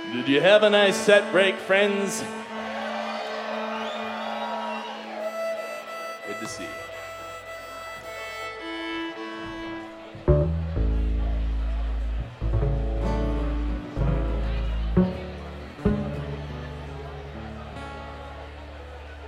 Did you have a nice set break, friends? Good to see you.